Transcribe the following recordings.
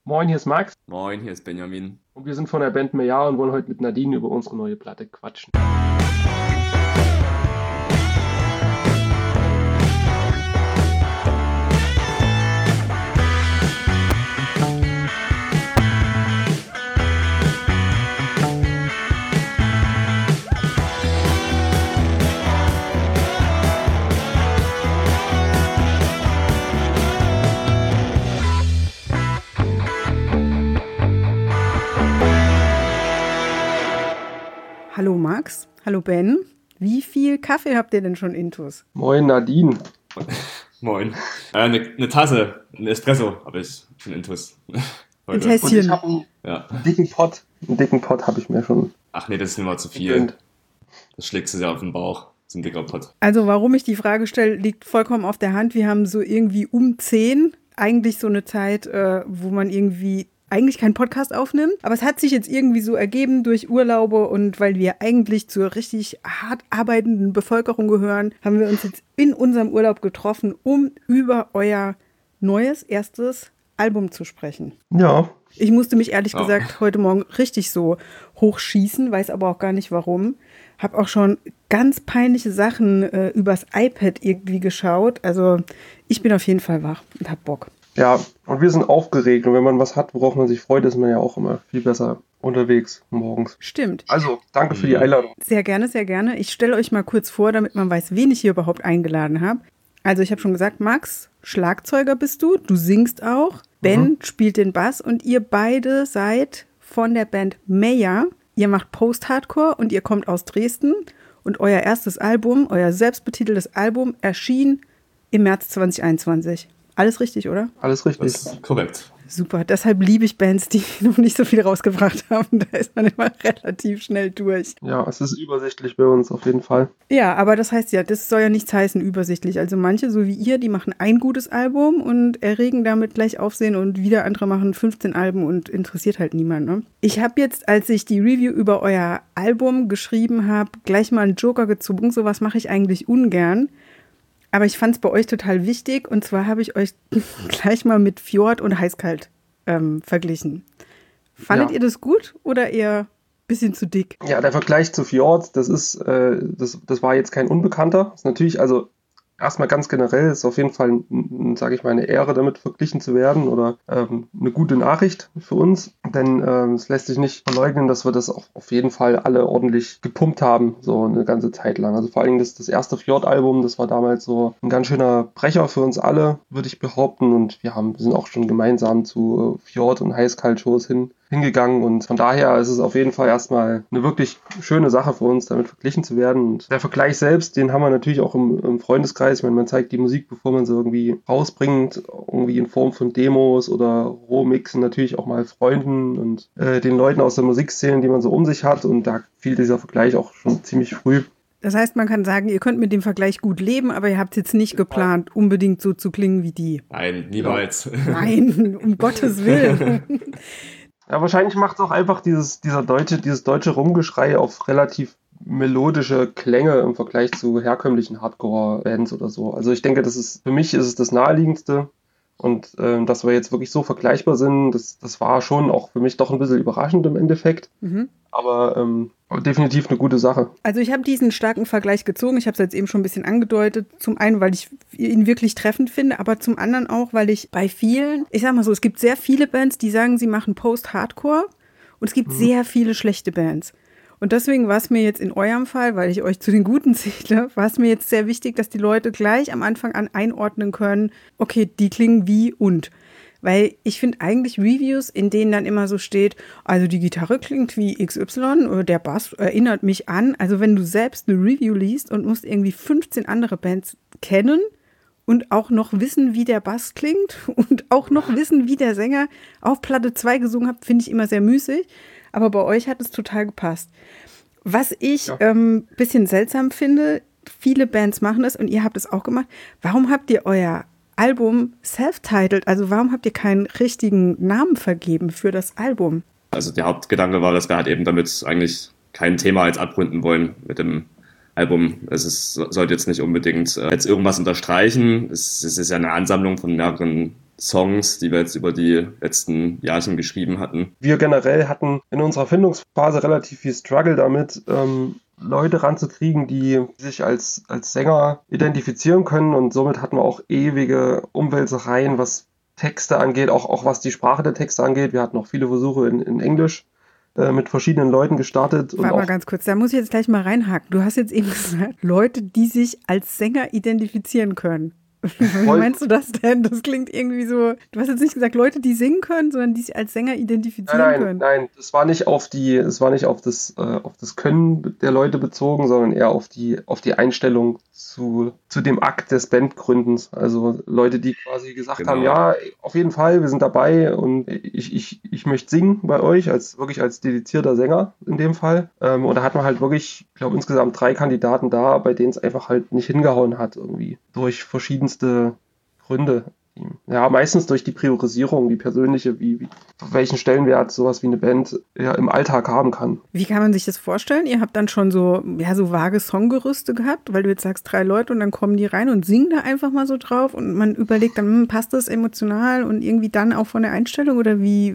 Moin, hier ist Max Moin, hier ist Benjamin. und wir sind von der Band Meja und wollen heute mit Nadine über unsere neue Platte quatschen. Hallo Max, hallo Ben. Wie viel Kaffee habt ihr denn schon intus? Moin, Nadine. Moin. Eine Tasse, ein Espresso habe ich schon intus Ein heute. Und ich Tässchen. habe einen Ja. dicken Pott. Einen dicken Pott habe ich mir schon Ach nee, das ist immer zu viel. gegönnt. Das schlägst du ja auf den Bauch. So ein dicker Pott. Also warum ich die Frage stelle, liegt vollkommen auf der Hand. Wir haben so irgendwie um 10 eigentlich so eine Zeit, wo man irgendwie eigentlich keinen Podcast aufnimmt. Aber es hat sich jetzt irgendwie so ergeben durch Urlaube und weil wir eigentlich zur richtig hart arbeitenden Bevölkerung gehören, haben wir uns jetzt in unserem Urlaub getroffen, um über euer neues, erstes Album zu sprechen. Ja, Ich musste mich ehrlich Ja. gesagt heute Morgen richtig so hochschießen, weiß aber auch gar nicht warum. Hab auch schon ganz peinliche Sachen übers iPad irgendwie geschaut. Also ich bin auf jeden Fall wach und hab Bock. ja, und wir sind aufgeregt und wenn man was hat, worauf man sich freut, ist man ja auch immer viel besser unterwegs morgens. Stimmt. Also, danke für die Einladung. Sehr gerne, sehr gerne. Ich stelle euch mal kurz vor, damit man weiß, wen ich hier überhaupt eingeladen habe. Also ich habe schon gesagt, Max, Schlagzeuger bist du singst auch. Ben spielt den Bass und ihr beide seid von der Band Meja. Ihr macht Post-Hardcore und ihr kommt aus Dresden. Und euer erstes Album, euer selbstbetiteltes Album, erschien im März 2021. Alles richtig, oder? Alles richtig. Das ist korrekt. Super, deshalb liebe ich Bands, die noch nicht so viel rausgebracht haben. Da ist man immer relativ schnell durch. Ja, es ist übersichtlich bei uns auf jeden Fall. Ja, aber das heißt ja, das soll ja nichts heißen übersichtlich. Also manche, so wie ihr, die machen ein gutes Album und erregen damit gleich Aufsehen und wieder andere machen 15 Alben und interessiert halt niemand. Ne? Ich habe jetzt, als ich die Review über euer Album geschrieben habe, gleich mal einen Joker gezogen. Sowas mache ich eigentlich ungern. Aber ich fand es bei euch total wichtig und zwar habe ich euch gleich mal mit Fjord und Heißkalt verglichen. Fandet Ja. ihr das gut oder eher ein bisschen zu dick? Ja, der Vergleich zu Fjord, das war jetzt kein Unbekannter. Ist natürlich, also erstmal ganz generell ist auf jeden Fall, sage ich mal, eine Ehre, damit verglichen zu werden oder eine gute Nachricht für uns, denn es lässt sich nicht verleugnen, dass wir das auch auf jeden Fall alle ordentlich gepumpt haben, so eine ganze Zeit lang. Also vor allem das erste Fjord-Album, das war damals so ein ganz schöner Brecher für uns alle, würde ich behaupten, und wir sind auch schon gemeinsam zu Fjord- und Heißkalt-Shows hingegangen und von daher ist es auf jeden Fall erstmal eine wirklich schöne Sache für uns, damit verglichen zu werden. Und der Vergleich selbst, den haben wir natürlich auch im Freundeskreis. Ich meine, man zeigt die Musik, bevor man sie irgendwie rausbringt, irgendwie in Form von Demos oder Rohmixen, natürlich auch mal Freunden und den Leuten aus der Musikszene, die man so um sich hat, und da fiel dieser Vergleich auch schon ziemlich früh. Das heißt, man kann sagen, ihr könnt mit dem Vergleich gut leben, aber ihr habt jetzt nicht geplant, unbedingt so zu klingen wie die. Nein, niemals. Nein, um Gottes Willen. Ja, wahrscheinlich macht es auch einfach dieses deutsche Rumgeschrei auf relativ melodische Klänge im Vergleich zu herkömmlichen Hardcore-Bands oder so. Also ich denke, für mich ist es das Naheliegendste. Und dass wir jetzt wirklich so vergleichbar sind, das war schon auch für mich doch ein bisschen überraschend im Endeffekt. Aber definitiv eine gute Sache. Also ich habe diesen starken Vergleich gezogen. Ich habe es jetzt eben schon ein bisschen angedeutet. Zum einen, weil ich ihn wirklich treffend finde, aber zum anderen auch, weil ich bei vielen, ich sag mal so, es gibt sehr viele Bands, die sagen, sie machen Post-Hardcore und es gibt sehr viele schlechte Bands. Und deswegen war es mir jetzt in eurem Fall, weil ich euch zu den Guten zähle, war es mir jetzt sehr wichtig, dass die Leute gleich am Anfang an einordnen können, okay, die klingen wie und. Weil ich finde eigentlich Reviews, in denen dann immer so steht, also die Gitarre klingt wie XY oder der Bass erinnert mich an. Also wenn du selbst eine Review liest und musst irgendwie 15 andere Bands kennen und auch noch wissen, wie der Bass klingt und auch noch wissen, wie der Sänger auf Platte 2 gesungen hat, finde ich immer sehr müßig. Aber bei euch hat es total gepasst. Was ich bisschen seltsam finde, viele Bands machen das und ihr habt es auch gemacht. Warum habt ihr euer Album self-titled? Also warum habt ihr keinen richtigen Namen vergeben für das Album? Also der Hauptgedanke war, dass wir halt eben damit eigentlich kein Thema jetzt abrunden wollen mit dem Album. Sollte jetzt nicht unbedingt jetzt irgendwas unterstreichen. Es ist ja eine Ansammlung von mehreren Songs, die wir jetzt über die letzten Jahrchen geschrieben hatten? Wir generell hatten in unserer Findungsphase relativ viel Struggle damit, Leute ranzukriegen, die sich als Sänger identifizieren können, und somit hatten wir auch ewige Umwälzereien, was Texte angeht, auch was die Sprache der Texte angeht. Wir hatten auch viele Versuche in Englisch mit verschiedenen Leuten gestartet. Warte mal ganz kurz, da muss ich jetzt gleich mal reinhaken. Du hast jetzt eben gesagt, Leute, die sich als Sänger identifizieren können. Wie meinst du das denn? Das klingt irgendwie so, du hast jetzt nicht gesagt, Leute, die singen können, sondern die sich als Sänger identifizieren können. Nein, das war nicht auf das Können der Leute bezogen, sondern eher auf die Einstellung zu dem Akt des Bandgründens. Also Leute, die quasi gesagt haben, ja, auf jeden Fall, wir sind dabei und ich möchte singen bei euch, wirklich als dedizierter Sänger in dem Fall. Und da hatten wir halt wirklich, ich glaube, insgesamt 3 Kandidaten da, bei denen es einfach halt nicht hingehauen hat irgendwie. Durch verschiedenste Gründe. Ja, meistens durch die Priorisierung, die persönliche, welchen Stellenwert sowas wie eine Band ja im Alltag haben kann. Wie kann man sich das vorstellen? Ihr habt dann schon so vage Songgerüste gehabt, weil du jetzt sagst 3 Leute und dann kommen die rein und singen da einfach mal so drauf und man überlegt dann, passt das emotional und irgendwie dann auch von der Einstellung, oder wie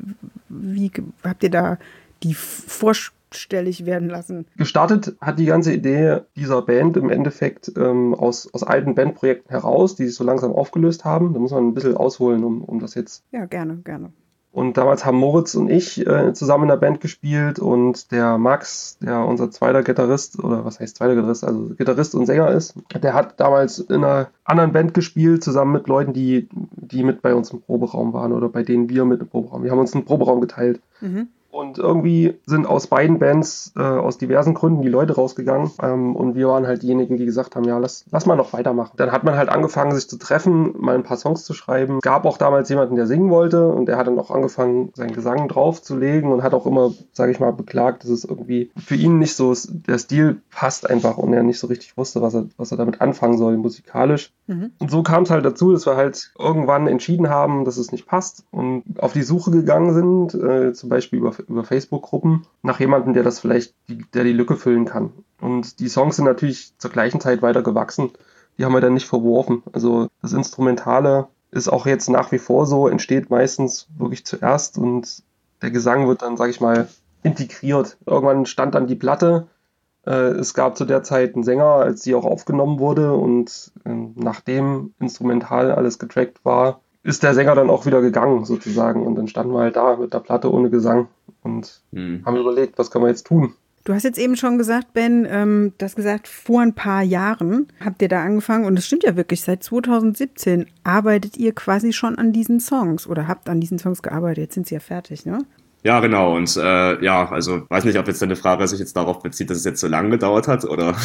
habt ihr da die vorstellig werden lassen? Gestartet hat die ganze Idee dieser Band im Endeffekt aus alten Bandprojekten heraus, die sich so langsam aufgelöst haben. Da muss man ein bisschen ausholen, um das jetzt. Ja, gerne. Und damals haben Moritz und ich zusammen in der Band gespielt, und der Max, der unser zweiter Gitarrist, oder was heißt zweiter Gitarrist, also Gitarrist und Sänger ist, der hat damals in einer anderen Band gespielt, zusammen mit Leuten, die mit bei uns im Proberaum waren oder bei denen wir mit im Proberaum. Wir haben uns einen Proberaum geteilt. Mhm. Und irgendwie sind aus beiden Bands aus diversen Gründen die Leute rausgegangen, und wir waren halt diejenigen, die gesagt haben, ja, lass mal noch weitermachen. Dann hat man halt angefangen, sich zu treffen, mal ein paar Songs zu schreiben. Gab auch damals jemanden, der singen wollte, und der hat dann auch angefangen, seinen Gesang draufzulegen und hat auch immer, sage ich mal, beklagt, dass es irgendwie für ihn nicht so, der Stil passt einfach und er nicht so richtig wusste, was er damit anfangen soll, musikalisch. Mhm. Und so kam es halt dazu, dass wir halt irgendwann entschieden haben, dass es nicht passt und auf die Suche gegangen sind, zum Beispiel über Facebook-Gruppen, nach jemandem, der das vielleicht, der die Lücke füllen kann. Und die Songs sind natürlich zur gleichen Zeit weiter gewachsen. Die haben wir dann nicht verworfen. Also das Instrumentale ist auch jetzt nach wie vor so, entsteht meistens wirklich zuerst und der Gesang wird dann, sage ich mal, integriert. Irgendwann stand dann die Platte. Es gab zu der Zeit einen Sänger, als die auch aufgenommen wurde, und nachdem instrumental alles getrackt war, ist der Sänger dann auch wieder gegangen sozusagen, und dann standen wir halt da mit der Platte ohne Gesang und haben überlegt, was können wir jetzt tun. Du hast jetzt eben schon gesagt, Ben, du hast gesagt, vor ein paar Jahren habt ihr da angefangen, und es stimmt ja wirklich, seit 2017 arbeitet ihr quasi schon an diesen Songs oder habt an diesen Songs gearbeitet, jetzt sind sie ja fertig, ne? Ja, genau. Und also weiß nicht, ob jetzt deine Frage sich jetzt darauf bezieht, dass es jetzt so lange gedauert hat, oder?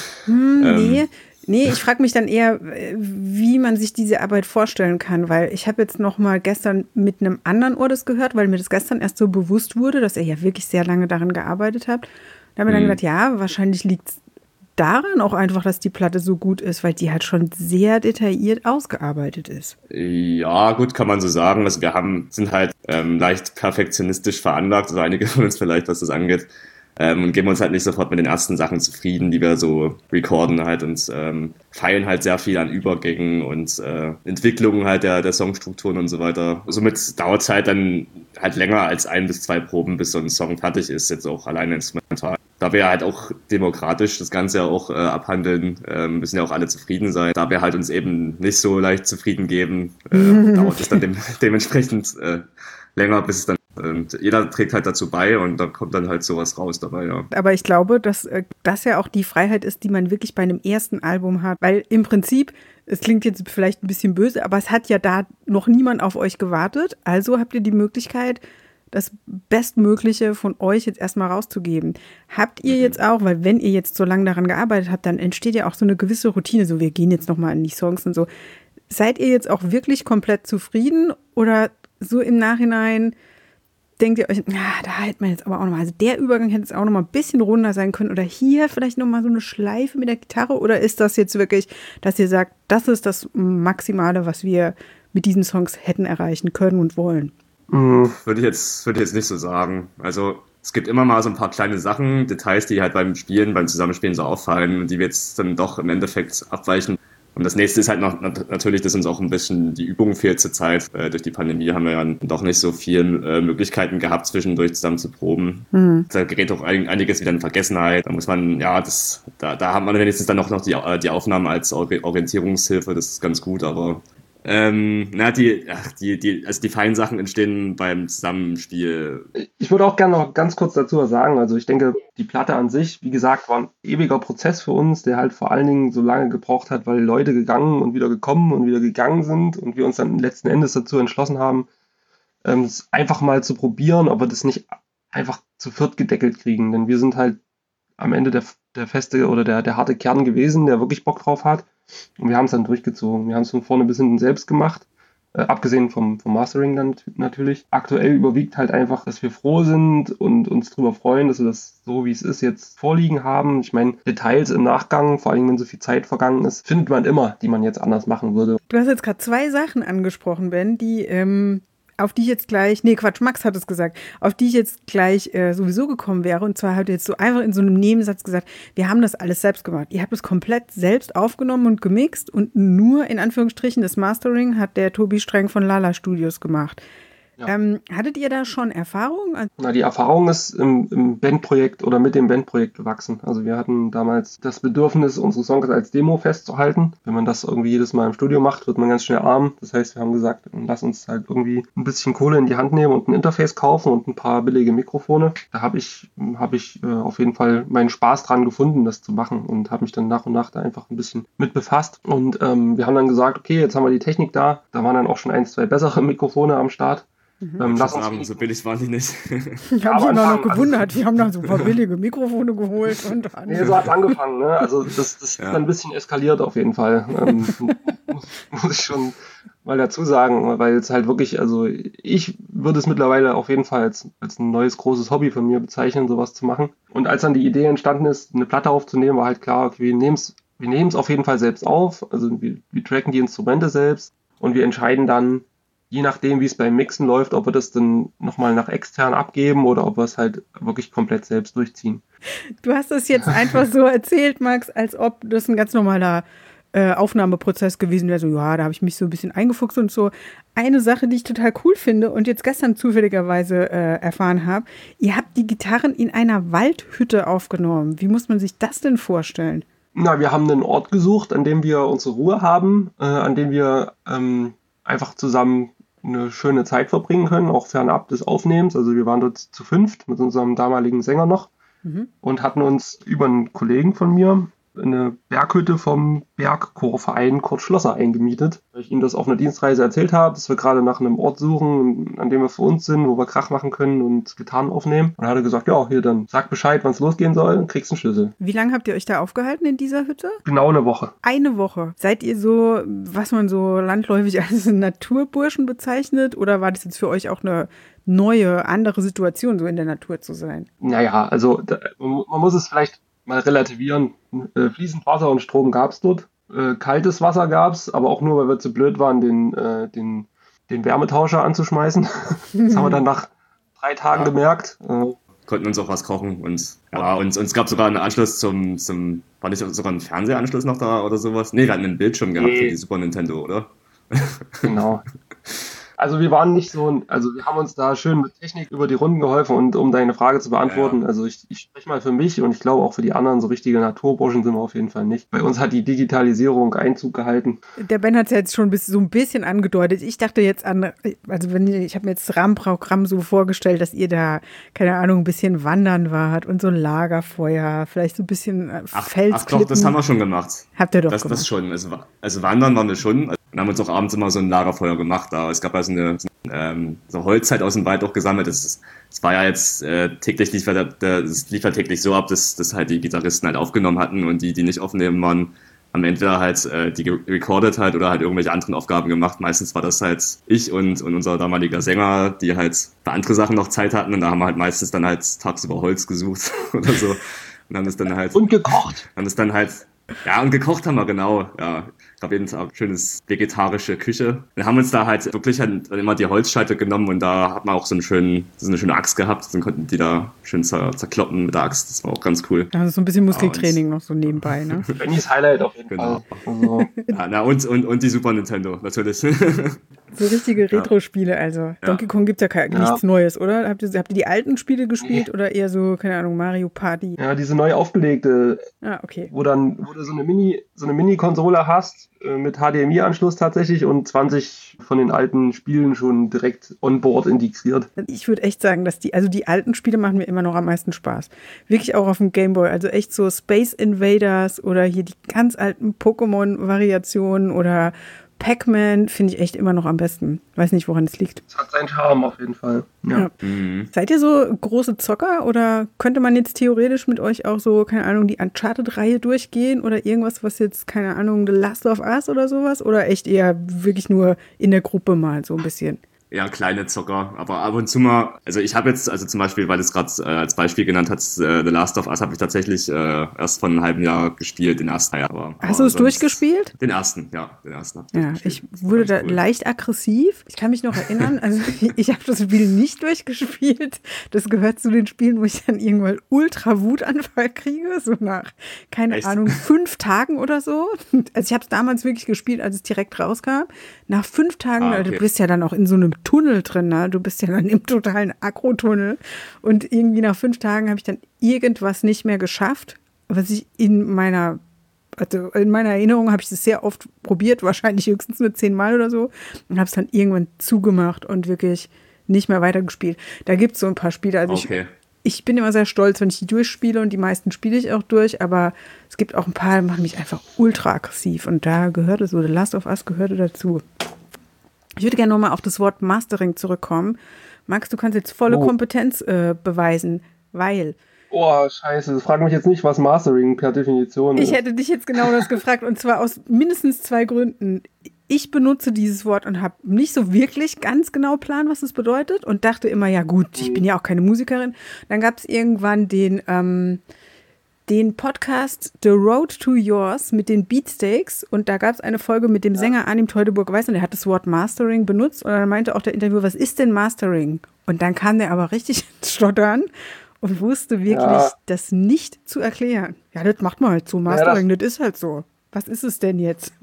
Nee, ich frage mich dann eher, wie man sich diese Arbeit vorstellen kann, weil ich habe jetzt noch mal gestern mit einem anderen Ohr das gehört, weil mir das gestern erst so bewusst wurde, dass er ja wirklich sehr lange daran gearbeitet hat. Da haben wir dann gedacht, ja, wahrscheinlich liegt es daran auch einfach, dass die Platte so gut ist, weil die halt schon sehr detailliert ausgearbeitet ist. Ja, gut, kann man so sagen. Also wir sind halt leicht perfektionistisch veranlagt, also einige von uns vielleicht, was das angeht. Und geben uns halt nicht sofort mit den ersten Sachen zufrieden, die wir so recorden halt, und feilen halt sehr viel an Übergängen und Entwicklungen halt der Songstrukturen und so weiter. Somit dauert es halt dann halt länger als 1 bis 2 Proben, bis so ein Song fertig ist, jetzt auch alleine instrumental. Da wir halt auch demokratisch das Ganze ja auch abhandeln, müssen ja auch alle zufrieden sein. Da wir halt uns eben nicht so leicht zufrieden geben, dauert es dann dementsprechend länger, bis es dann, und jeder trägt halt dazu bei, und da kommt dann halt sowas raus dabei, ja. Aber ich glaube, dass das ja auch die Freiheit ist, die man wirklich bei einem ersten Album hat. Weil im Prinzip, es klingt jetzt vielleicht ein bisschen böse, aber es hat ja da noch niemand auf euch gewartet. Also habt ihr die Möglichkeit, das Bestmögliche von euch jetzt erstmal rauszugeben. Habt ihr jetzt auch, weil wenn ihr jetzt so lange daran gearbeitet habt, dann entsteht ja auch so eine gewisse Routine, so wir gehen jetzt nochmal in die Songs und so. Seid ihr jetzt auch wirklich komplett zufrieden, oder so im Nachhinein denkt ihr euch, da hätte man jetzt aber auch nochmal, also der Übergang hätte jetzt auch nochmal ein bisschen runder sein können, oder hier vielleicht nochmal so eine Schleife mit der Gitarre, oder ist das jetzt wirklich, dass ihr sagt, das ist das Maximale, was wir mit diesen Songs hätten erreichen können und wollen? Würde ich jetzt nicht so sagen. Also es gibt immer mal so ein paar kleine Sachen, Details, die halt beim Zusammenspielen so auffallen und die wir jetzt dann doch im Endeffekt abweichen. Und das nächste ist halt noch natürlich, dass uns auch ein bisschen die Übung fehlt zur Zeit. Durch die Pandemie haben wir ja doch nicht so viele Möglichkeiten gehabt, zwischendurch zusammen zu proben. Da gerät auch einiges wieder in Vergessenheit. Da muss man, da hat man wenigstens dann noch die Aufnahmen als Orientierungshilfe, das ist ganz gut, aber die feinen Sachen entstehen beim Zusammenspiel. Ich würde auch gerne noch ganz kurz dazu was sagen. Also ich denke, die Platte an sich, wie gesagt, war ein ewiger Prozess für uns, der halt vor allen Dingen so lange gebraucht hat, weil Leute gegangen und wieder gekommen und wieder gegangen sind und wir uns dann letzten Endes dazu entschlossen haben, es einfach mal zu probieren, ob wir das nicht einfach zu viert gedeckelt kriegen. Denn wir sind halt am Ende der feste oder der harte Kern gewesen, der wirklich Bock drauf hat. Und wir haben es dann durchgezogen. Wir haben es von vorne bis hinten selbst gemacht. Abgesehen vom Mastering dann natürlich. Aktuell überwiegt halt einfach, dass wir froh sind und uns darüber freuen, dass wir das so, wie es ist, jetzt vorliegen haben. Ich meine, Details im Nachgang, vor allem wenn so viel Zeit vergangen ist, findet man immer, die man jetzt anders machen würde. Du hast jetzt gerade 2 Sachen angesprochen, Ben, auf die ich jetzt gleich, Max hat es gesagt, auf die ich jetzt gleich sowieso gekommen wäre. Und zwar hat er jetzt so einfach in so einem Nebensatz gesagt, wir haben das alles selbst gemacht. Ihr habt es komplett selbst aufgenommen und gemixt und nur in Anführungsstrichen das Mastering hat der Tobi Streng von Lala Studios gemacht. Ja. Hattet ihr da schon Erfahrung? Na, die Erfahrung ist im Bandprojekt oder mit dem Bandprojekt gewachsen. Also wir hatten damals das Bedürfnis, unsere Songs als Demo festzuhalten. Wenn man das irgendwie jedes Mal im Studio macht, wird man ganz schnell arm. Das heißt, wir haben gesagt, lass uns halt irgendwie ein bisschen Kohle in die Hand nehmen und ein Interface kaufen und ein paar billige Mikrofone. Da habe ich auf jeden Fall meinen Spaß dran gefunden, das zu machen und habe mich dann nach und nach da einfach ein bisschen mit befasst. Und wir haben dann gesagt, okay, jetzt haben wir die Technik da. Da waren dann auch schon 1, 2 bessere Mikrofone am Start. Lass uns so billig waren die nicht. Ich habe mich noch gewundert, wir haben da so ein paar billige Mikrofone geholt. Nee, so hat es angefangen. Ne? Also das ist dann ein bisschen eskaliert auf jeden Fall. Muss ich schon mal dazu sagen, weil es halt wirklich, also ich würde es mittlerweile auf jeden Fall als ein neues großes Hobby von mir bezeichnen, sowas zu machen. Und als dann die Idee entstanden ist, eine Platte aufzunehmen, war halt klar, okay, wir nehmen es auf jeden Fall selbst auf. Also wir tracken die Instrumente selbst und wir entscheiden dann, je nachdem, wie es beim Mixen läuft, ob wir das dann nochmal nach extern abgeben oder ob wir es halt wirklich komplett selbst durchziehen. Du hast das jetzt einfach so erzählt, Max, als ob das ein ganz normaler Aufnahmeprozess gewesen wäre. So, ja, da habe ich mich so ein bisschen eingefuchst und so. Eine Sache, die ich total cool finde und jetzt gestern zufälligerweise erfahren habe, ihr habt die Gitarren in einer Waldhütte aufgenommen. Wie muss man sich das denn vorstellen? Na, wir haben einen Ort gesucht, an dem wir unsere Ruhe haben, an dem wir einfach zusammen eine schöne Zeit verbringen können, auch fernab des Aufnehmens. Also wir waren dort zu 5 mit unserem damaligen Sänger noch und hatten uns über einen Kollegen von mir eine Berghütte vom Bergchorverein Kurt Schlosser eingemietet. Weil ich ihm das auf einer Dienstreise erzählt habe, dass wir gerade nach einem Ort suchen, an dem wir für uns sind, wo wir Krach machen können und Gitarren aufnehmen. Und dann hat er gesagt, ja, hier, dann sag Bescheid, wann es losgehen soll, und kriegst einen Schlüssel. Wie lange habt ihr euch da aufgehalten in dieser Hütte? Genau eine Woche. Eine Woche. Seid ihr so, was man so landläufig als Naturburschen bezeichnet? Oder war das jetzt für euch auch eine neue, andere Situation, so in der Natur zu sein? Naja, also man muss es vielleicht mal relativieren. Fließend Wasser und Strom gab es dort. Kaltes Wasser gab es, aber auch nur, weil wir zu blöd waren, den Wärmetauscher anzuschmeißen. Das haben wir dann nach 3 Tagen gemerkt. Konnten uns auch was kochen und es gab sogar einen Anschluss war nicht sogar ein Fernsehanschluss noch da oder sowas? Nee, wir hatten einen Bildschirm gehabt für die Super Nintendo, oder? Genau. Also wir waren nicht so, also wir haben uns da schön mit Technik über die Runden geholfen und um deine Frage zu beantworten, also ich spreche mal für mich und ich glaube auch für die anderen, so richtige Naturburschen sind wir auf jeden Fall nicht. Bei uns hat die Digitalisierung Einzug gehalten. Der Ben hat es ja jetzt schon so ein bisschen angedeutet. Ich dachte jetzt an, also ich habe mir jetzt das Rahmenprogramm so vorgestellt, dass ihr da, keine Ahnung, ein bisschen wandern wart und so ein Lagerfeuer, vielleicht so ein bisschen Felsklippen. Ach doch, das haben wir schon gemacht. Habt ihr doch gemacht? Das schon, also wandern waren wir schon. Und haben uns auch abends immer so ein Lagerfeuer gemacht. Da es gab also so Holz halt aus dem Wald auch gesammelt. Es war ja jetzt täglich es lief halt täglich so ab, dass halt die Gitarristen halt aufgenommen hatten und die nicht aufnehmen waren, haben entweder halt die recorded halt oder halt irgendwelche anderen Aufgaben gemacht. Meistens war das halt ich und unser damaliger Sänger, die halt für andere Sachen noch Zeit hatten und da haben wir halt meistens dann halt tagsüber Holz gesucht oder so und haben es dann halt... Und gekocht. Haben es dann halt... Ja, und gekocht haben wir, genau, ja. gab jeden Tag schönes vegetarische Küche. Wir haben uns da halt wirklich halt immer die Holzscheite genommen und da hat man auch so eine schöne Axt gehabt. Dann konnten die da schön zerkloppen mit der Axt. Das war auch ganz cool. Also so ein bisschen Muskeltraining noch so nebenbei, ne? Bennys Highlight auf jeden Fall. Also. Ja, und die Super Nintendo, natürlich. So richtige Retro-Spiele, also. Donkey Kong gibt ja nichts Neues, oder? Habt ihr die alten Spiele gespielt oder eher so, keine Ahnung, Mario Party? Ja, diese neu aufgelegte, okay. Wo du so eine Mini-Konsole hast, mit HDMI-Anschluss tatsächlich und 20 von den alten Spielen schon direkt on board integriert. Ich würde echt sagen, dass die alten Spiele machen mir immer noch am meisten Spaß. Wirklich auch auf dem Gameboy, also echt so Space Invaders oder hier die ganz alten Pokémon-Variationen oder Pac-Man finde ich echt immer noch am besten. Weiß nicht, woran es liegt. Es hat seinen Charme auf jeden Fall. Ja. Seid ihr so große Zocker oder könnte man jetzt theoretisch mit euch auch so, keine Ahnung, die Uncharted-Reihe durchgehen oder irgendwas, was jetzt, keine Ahnung, The Last of Us oder sowas? Oder echt eher wirklich nur in der Gruppe mal so ein bisschen? Ja, kleine Zocker, aber ab und zu mal, also ich habe jetzt, also zum Beispiel, weil du es gerade als Beispiel genannt hast, The Last of Us habe ich tatsächlich erst vor einem halben Jahr gespielt, den ersten Teil. Hast du es durchgespielt? Den ersten habe ich Ja, ich wurde da leicht aggressiv. Ich kann mich noch erinnern, also ich habe das Spiel nicht durchgespielt. Das gehört zu den Spielen, wo ich dann irgendwann Ultra-Wutanfall kriege, so nach, keine Ahnung, 5 Tagen oder so. Also ich habe es damals wirklich gespielt, als es direkt rauskam. Nach 5 Tagen, okay. Du bist ja dann auch in so einem Tunnel drin, ne? Du bist ja dann im totalen Akro-Tunnel und irgendwie nach 5 Tagen habe ich dann irgendwas nicht mehr geschafft, was ich in meiner Erinnerung habe ich das sehr oft probiert, wahrscheinlich höchstens nur 10 Mal oder so und habe es dann irgendwann zugemacht und wirklich nicht mehr weitergespielt. Da gibt es so ein paar Spiele, also ich bin immer sehr stolz, wenn ich die durchspiele und die meisten spiele ich auch durch, aber es gibt auch ein paar, die machen mich einfach ultra aggressiv und da gehörte so, The Last of Us gehörte dazu. Ich würde gerne nochmal auf das Wort Mastering zurückkommen. Max, du kannst jetzt volle Kompetenz beweisen, weil... Oh, scheiße, frag mich jetzt nicht, was Mastering per Definition ist. Ich hätte dich jetzt genau das gefragt und zwar aus mindestens 2 Gründen. Ich benutze dieses Wort und habe nicht so wirklich ganz genau Plan, was es bedeutet und dachte immer, ja gut, ich bin ja auch keine Musikerin. Dann gab es irgendwann den Podcast The Road to Yours mit den Beatsteaks und da gab es eine Folge mit dem Sänger Arnim Teudeburg-Weiß und der hat das Wort Mastering benutzt und dann meinte auch der Interviewer, was ist denn Mastering? Und dann kam der aber richtig ins Stottern und wusste wirklich, das nicht zu erklären. Ja, das macht man halt so, Mastering, das ist halt so. Was ist es denn jetzt?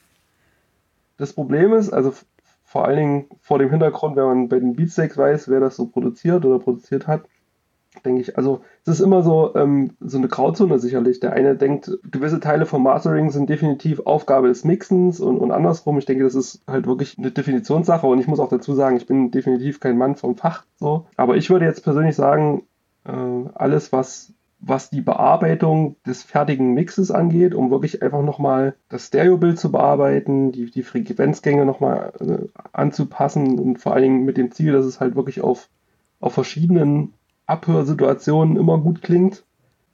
Das Problem ist, also vor allen Dingen vor dem Hintergrund, wenn man bei den Beatsteaks weiß, wer das so produziert oder produziert hat, denke ich, also es ist immer so eine Grauzone sicherlich. Der eine denkt, gewisse Teile vom Mastering sind definitiv Aufgabe des Mixens und andersrum. Ich denke, das ist halt wirklich eine Definitionssache und ich muss auch dazu sagen, ich bin definitiv kein Mann vom Fach. So. Aber ich würde jetzt persönlich sagen, alles, was die Bearbeitung des fertigen Mixes angeht, um wirklich einfach nochmal das Stereobild zu bearbeiten, die Frequenzgänge nochmal anzupassen und vor allen Dingen mit dem Ziel, dass es halt wirklich auf verschiedenen Abhörsituationen immer gut klingt.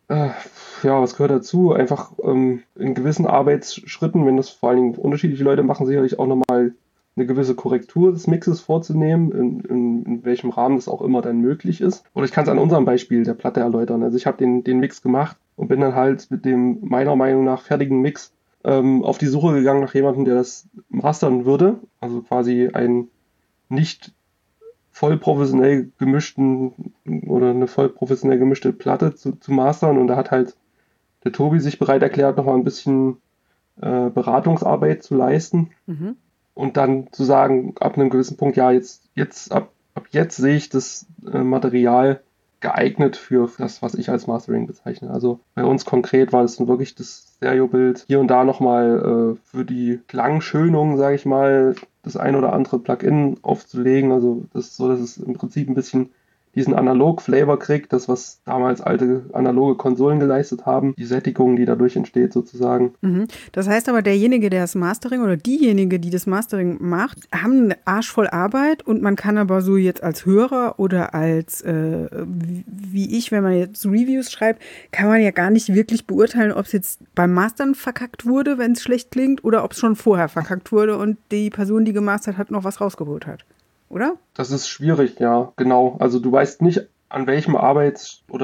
Was gehört dazu? Einfach in gewissen Arbeitsschritten, wenn das vor allen Dingen unterschiedliche Leute machen, sicherlich auch nochmal eine gewisse Korrektur des Mixes vorzunehmen, in welchem Rahmen das auch immer dann möglich ist. Oder ich kann es an unserem Beispiel der Platte erläutern. Also ich habe den Mix gemacht und bin dann halt mit dem meiner Meinung nach fertigen Mix auf die Suche gegangen nach jemandem, der das mastern würde. Also quasi ein nicht voll professionell gemischten oder eine voll professionell gemischte Platte zu mastern und da hat halt der Tobi sich bereit erklärt, nochmal ein bisschen Beratungsarbeit zu leisten und dann zu sagen, ab einem gewissen Punkt, ja, ab jetzt sehe ich das Material geeignet für das, was ich als Mastering bezeichne. Also bei uns konkret war das dann wirklich das Stereobild, hier und da nochmal für die Klangschönung, sage ich mal, das ein oder andere Plugin aufzulegen. Also das ist so, dass es im Prinzip ein bisschen diesen Analog-Flavor kriegt, das, was damals alte analoge Konsolen geleistet haben, die Sättigung, die dadurch entsteht sozusagen. Das heißt aber, derjenige, der das Mastering oder diejenige, die das Mastering macht, haben einen Arsch voll Arbeit und man kann aber so jetzt als Hörer oder als, wie ich, wenn man jetzt Reviews schreibt, kann man ja gar nicht wirklich beurteilen, ob es jetzt beim Mastern verkackt wurde, wenn es schlecht klingt, oder ob es schon vorher verkackt wurde und die Person, die gemastert hat, noch was rausgeholt hat. Oder? Das ist schwierig, ja, genau. Also du weißt nicht, zu welchem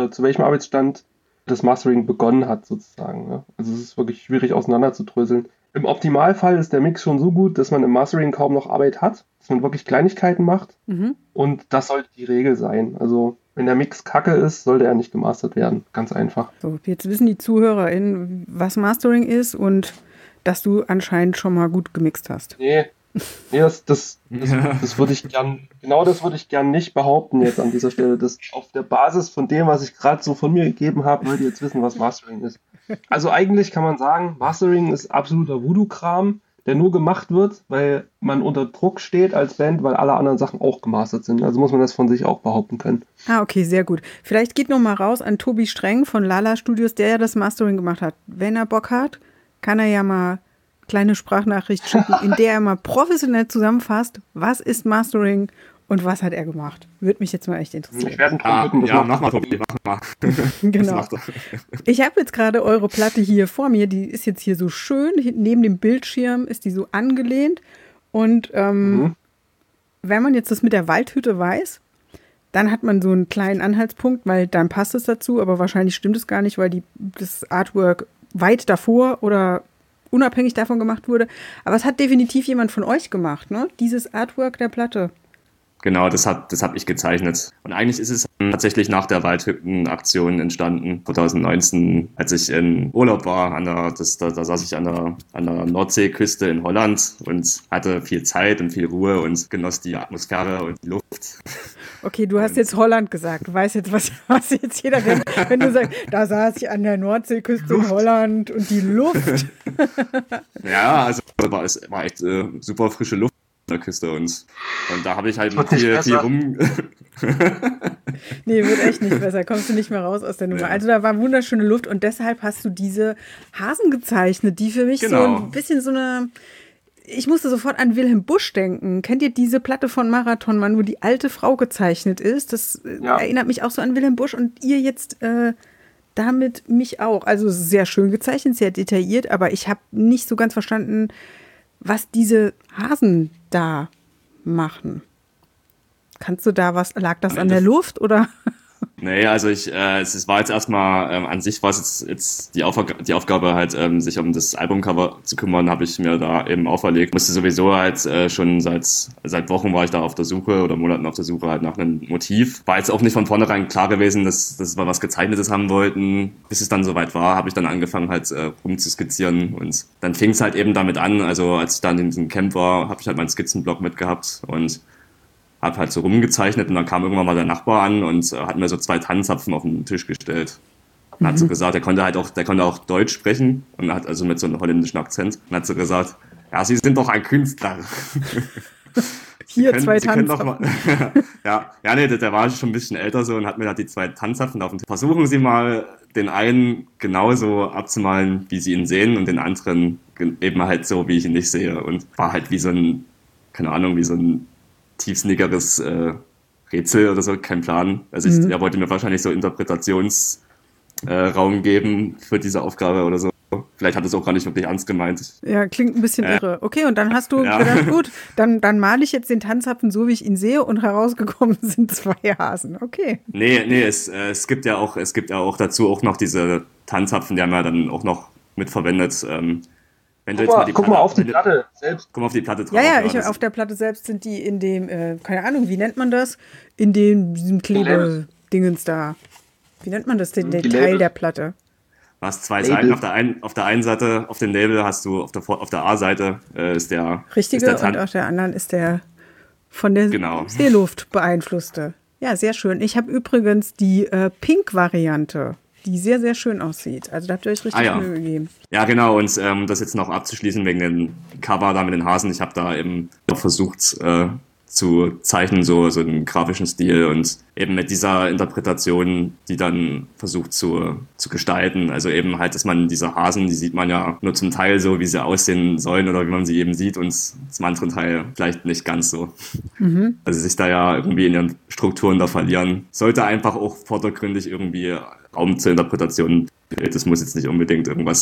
Arbeitsstand das Mastering begonnen hat, sozusagen. Ne? Also es ist wirklich schwierig auseinanderzudröseln. Im Optimalfall ist der Mix schon so gut, dass man im Mastering kaum noch Arbeit hat, dass man wirklich Kleinigkeiten macht. Und das sollte die Regel sein. Also wenn der Mix kacke ist, sollte er nicht gemastert werden. Ganz einfach. So, jetzt wissen die ZuhörerInnen, was Mastering ist und dass du anscheinend schon mal gut gemixt hast. Nee, das würde ich gern nicht behaupten jetzt an dieser Stelle. Das auf der Basis von dem, was ich gerade so von mir gegeben habe, wollt ihr jetzt wissen, was Mastering ist. Also eigentlich kann man sagen, Mastering ist absoluter Voodoo-Kram, der nur gemacht wird, weil man unter Druck steht als Band, weil alle anderen Sachen auch gemastert sind. Also muss man das von sich auch behaupten können. Ah, okay, sehr gut. Vielleicht geht noch mal raus an Tobi Streng von Lala Studios, der ja das Mastering gemacht hat. Wenn er Bock hat, kann er ja mal kleine Sprachnachricht schicken, in der er mal professionell zusammenfasst, was ist Mastering und was hat er gemacht. Würde mich jetzt mal echt interessieren. Ich werde mach mal, Tobi, mach mal. Genau. Ich habe jetzt gerade eure Platte hier vor mir, die ist jetzt hier so schön, neben dem Bildschirm ist die so angelehnt und wenn man jetzt das mit der Waldhütte weiß, dann hat man so einen kleinen Anhaltspunkt, weil dann passt es dazu, aber wahrscheinlich stimmt es gar nicht, weil das Artwork weit davor oder unabhängig davon gemacht wurde. Aber es hat definitiv jemand von euch gemacht, ne? Dieses Artwork der Platte. Genau, das hab ich gezeichnet. Und eigentlich ist es tatsächlich nach der Waldhütten-Aktion entstanden, 2019, als ich in Urlaub war. Da saß ich an der Nordseeküste in Holland und hatte viel Zeit und viel Ruhe und genoss die Atmosphäre und die Luft. Okay, du hast jetzt Holland gesagt. Du weißt jetzt, was jetzt jeder denkt, wenn du sagst, da saß ich an der Nordseeküste in Holland und die Luft. Ja, also es war echt super frische Luft an der Küste und da habe ich halt viel rum... Nee, wird echt nicht besser. Kommst du nicht mehr raus aus der Nummer. Ja. Also da war wunderschöne Luft und deshalb hast du diese Hasen gezeichnet, die für mich so ein bisschen so eine... Ich musste sofort an Wilhelm Busch denken. Kennt ihr diese Platte von Marathon Mann, wo die alte Frau gezeichnet ist? Das erinnert mich auch so an Wilhelm Busch und ihr jetzt damit mich auch. Also sehr schön gezeichnet, sehr detailliert, aber ich habe nicht so ganz verstanden, was diese Hasen da machen. Kannst du da was, lag das an der Luft oder? Nee, also es war jetzt erstmal, an sich war es jetzt die Aufgabe halt, sich um das Albumcover zu kümmern, habe ich mir da eben auferlegt. Musste sowieso halt schon seit Wochen war ich da auf der Suche oder Monaten auf der Suche halt nach einem Motiv. War jetzt auch nicht von vornherein klar gewesen, dass wir was Gezeichnetes haben wollten. Bis es dann soweit war, habe ich dann angefangen halt rumzuskizzieren und dann fing es halt eben damit an. Also als ich dann in diesem Camp war, habe ich halt meinen Skizzenblock mitgehabt und habe halt so rumgezeichnet und dann kam irgendwann mal der Nachbar an und hat mir so 2 Tannenzapfen auf den Tisch gestellt. Und hat so gesagt, der konnte auch Deutsch sprechen und hat also mit so einem holländischen Akzent und hat so gesagt, ja, Sie sind doch ein Künstler. Hier 2 Tannenzapfen. Nee, der war schon ein bisschen älter so und hat mir halt die 2 Tannenzapfen auf den Tisch. Versuchen Sie mal, den einen genauso abzumalen, wie Sie ihn sehen und den anderen eben halt so, wie ich ihn nicht sehe. Und war halt wie so ein, keine Ahnung, wie so ein tiefsinnigeres Rätsel oder so, kein Plan. Also er wollte mir wahrscheinlich so Interpretationsraum geben für diese Aufgabe oder so. Vielleicht hat es auch gar nicht wirklich ernst gemeint. Ja, klingt ein bisschen irre. Okay, und dann hast du gedacht, gut, dann male ich jetzt den Tanzapfen so, wie ich ihn sehe und herausgekommen sind 2 Hasen. Okay. Nee, es gibt ja auch dazu auch noch diese Tanzapfen, die haben wir dann auch noch mitverwendet. Guck mal auf die Platte selbst. Guck mal auf die Platte drauf. Ja, auf der Platte selbst sind die in dem, keine Ahnung, wie nennt man das? In diesem Klebedingens da. Wie nennt man das, den Teil der Platte? Du hast 2 Seiten. Auf der einen Seite, auf dem Label hast du, auf der A-Seite ist der... Richtige ist der und auf der anderen ist der von der Seeluft beeinflusste. Ja, sehr schön. Ich habe übrigens die Pink-Variante, die sehr, sehr schön aussieht. Also da habt ihr euch richtig Mühe gegeben. Ja, genau. Und das jetzt noch abzuschließen wegen dem Cover da mit den Hasen. Ich habe da eben noch versucht zu zeichnen, so einen grafischen Stil und eben mit dieser Interpretation, die dann versucht zu gestalten. Also eben halt, dass man diese Hasen, die sieht man ja nur zum Teil so, wie sie aussehen sollen oder wie man sie eben sieht und zum anderen Teil vielleicht nicht ganz so. Also sich da ja irgendwie in ihren Strukturen da verlieren. Sollte einfach auch vordergründig irgendwie Raum zur Interpretation bilden. Das muss jetzt nicht unbedingt irgendwas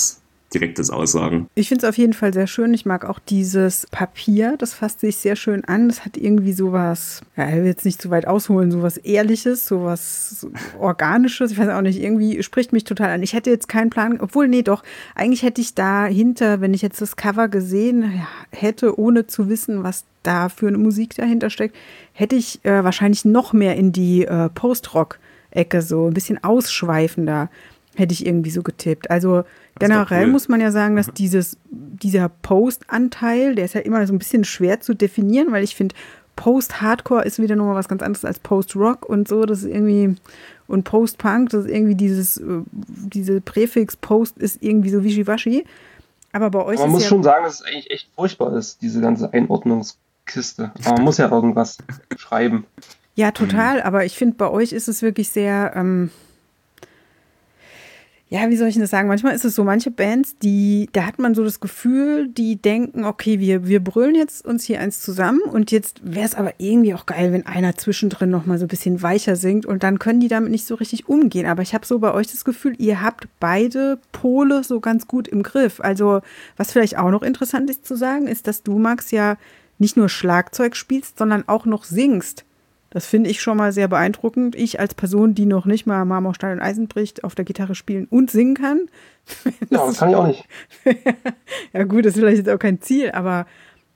direktes Aussagen. Ich finde es auf jeden Fall sehr schön. Ich mag auch dieses Papier, das fasst sich sehr schön an. Das hat irgendwie sowas, ja, ich will jetzt nicht zu weit ausholen, sowas Ehrliches, sowas Organisches. Ich weiß auch nicht, irgendwie spricht mich total an. Ich hätte jetzt keinen Plan, obwohl, nee, doch, eigentlich hätte ich dahinter, wenn ich jetzt das Cover gesehen hätte, ohne zu wissen, was da für eine Musik dahinter steckt, hätte ich wahrscheinlich noch mehr in die Post-Rock-Ecke, so ein bisschen ausschweifender, hätte ich irgendwie so getippt. Also generell muss man ja sagen, dass dieser Post-Anteil, der ist ja immer so ein bisschen schwer zu definieren, weil ich finde, Post-Hardcore ist wieder nochmal was ganz anderes als Post-Rock und so, das ist irgendwie, und Post-Punk, das ist irgendwie diese Präfix Post ist irgendwie so wischiwaschi. Aber bei euch man muss schon sagen, dass es eigentlich echt furchtbar ist, diese ganze Einordnungskiste. Aber man muss ja irgendwas schreiben. Ja, total, aber ich finde, bei euch ist es wirklich sehr, ja, wie soll ich das sagen? Manchmal ist es so, manche Bands, da hat man so das Gefühl, die denken, okay, wir brüllen jetzt uns hier eins zusammen und jetzt wäre es aber irgendwie auch geil, wenn einer zwischendrin nochmal so ein bisschen weicher singt und dann können die damit nicht so richtig umgehen. Aber ich habe so bei euch das Gefühl, ihr habt beide Pole so ganz gut im Griff. Also, was vielleicht auch noch interessant ist zu sagen, ist, dass du, Max, ja nicht nur Schlagzeug spielst, sondern auch noch singst. Das finde ich schon mal sehr beeindruckend. Ich als Person, die noch nicht mal Marmor, Stein und Eisen bricht, auf der Gitarre spielen und singen kann. Ja, das kann ich auch nicht. Ja gut, das ist vielleicht jetzt auch kein Ziel, aber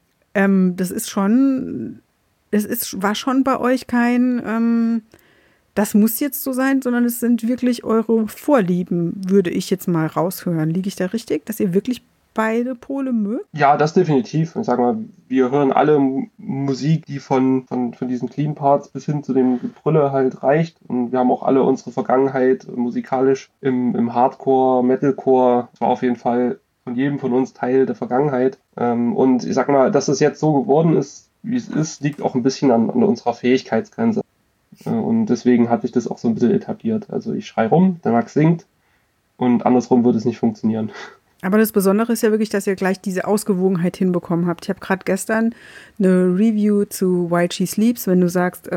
das ist schon, war schon bei euch kein, das muss jetzt so sein, sondern es sind wirklich eure Vorlieben, würde ich jetzt mal raushören. Liege ich da richtig, dass ihr wirklich beide Pole mögt? Ja, das definitiv. Ich sag mal, wir hören alle Musik, die von diesen Clean Parts bis hin zu dem Gebrülle halt reicht. Und wir haben auch alle unsere Vergangenheit musikalisch im Hardcore, Metalcore. Das war auf jeden Fall von jedem von uns Teil der Vergangenheit. Und ich sag mal, dass es jetzt so geworden ist, wie es ist, liegt auch ein bisschen an unserer Fähigkeitsgrenze. Und deswegen hat sich das auch so ein bisschen etabliert. Also ich schrei rum, der Max singt und andersrum würde es nicht funktionieren. Aber das Besondere ist ja wirklich, dass ihr gleich diese Ausgewogenheit hinbekommen habt. Ich habe gerade gestern eine Review zu While She Sleeps. Wenn du sagst,